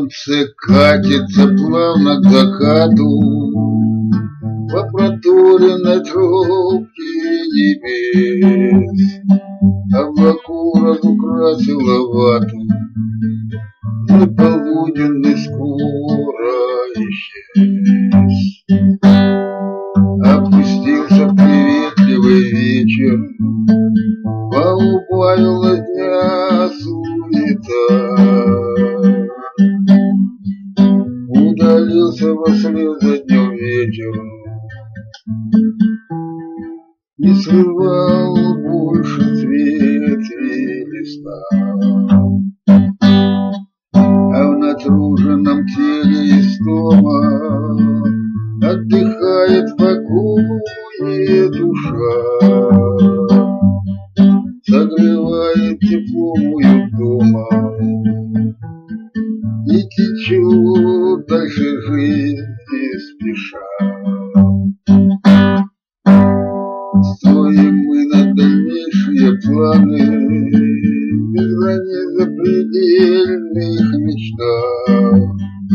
Солнце катится плавно к закату по проторенной трубке небес. Облаку разукрасила вату, мой полуденный скоро исчез. Опустился приветливый вечер, поубавилась дня суета. Удалился вослед за днем вечер, не срывал больше цветы листа. А в натруженном теле истома отдыхает в покое душа, согревает теплом уют дома и течет дальше жизни спеша. Строим мы на дальнейшие планы, без границ запредельных мечтах.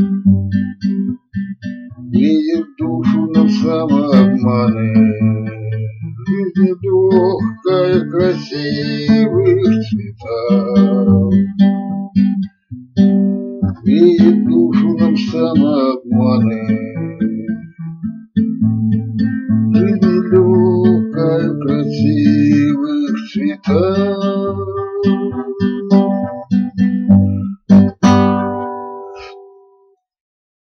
Греет душу нам самообманы, жизнь легкая в красивых цветах.